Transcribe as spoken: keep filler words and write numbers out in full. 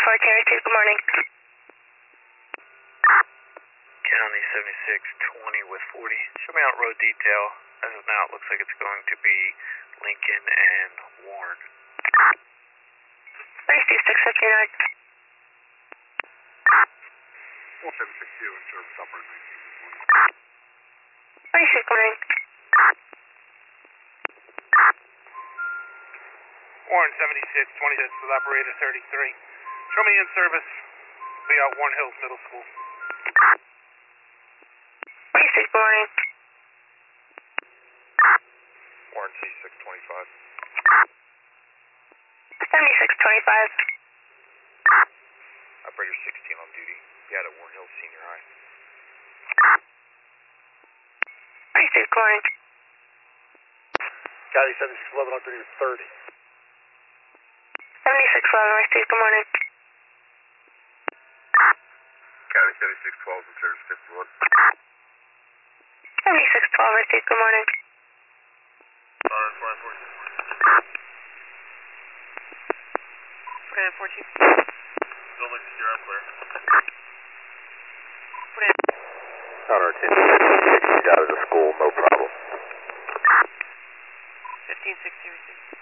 fourteen, receive, good morning. County seventy-six twenty with forty. Show me out road detail. As of now, it looks like it's going to be Lincoln and Warren. Receive six fifty-nine. one seven six two in service operator nineteen. Receive, good morning. Warren seventy-six twenty, that's with operator thirty-three. Show me in service. Be out Warren Hills Middle School. Receive, good morning. Warren C six twenty-five. seventy-six twenty-five. Operator sixteen on duty. Be out at Warren Hills Senior High. Receive, good morning. County seventy-six eleven on duty with thirty. seventy-six eleven, receive, good morning. County seventy-six twelve in service fifty-one. seventy-six twelve, receive, good morning. Alright, flying fourteen. Forty-nine fourteen. Don't look secure, I'm clear. Connor ten sixty out of the school, no problem. fifteen sixty, receive.